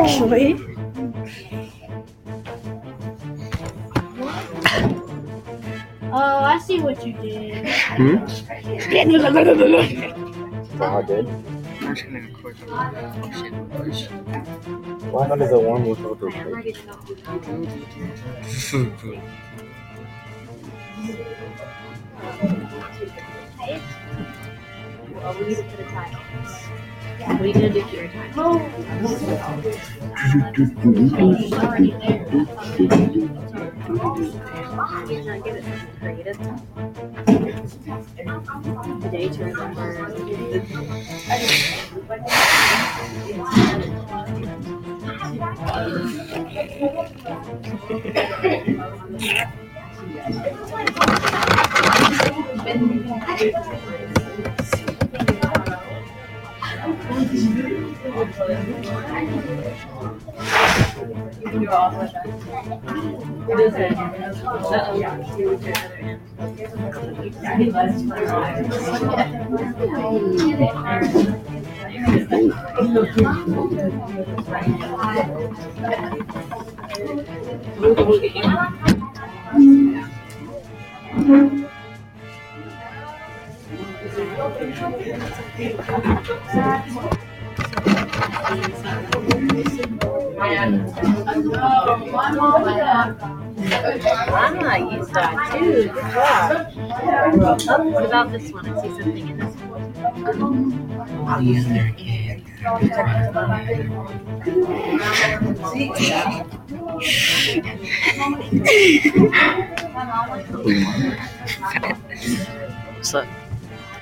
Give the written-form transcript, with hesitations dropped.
actually. Oh, I see what you did. So I did. I'm trying to record the push. Why not is it warm with filter? Well, we need to put a time on this. What are you gonna do for your time? It's already there. You're not giving it creative. The day to remember. I'm not used to that too. Good job. What about this one? I see something in this one. The other kid. What's up?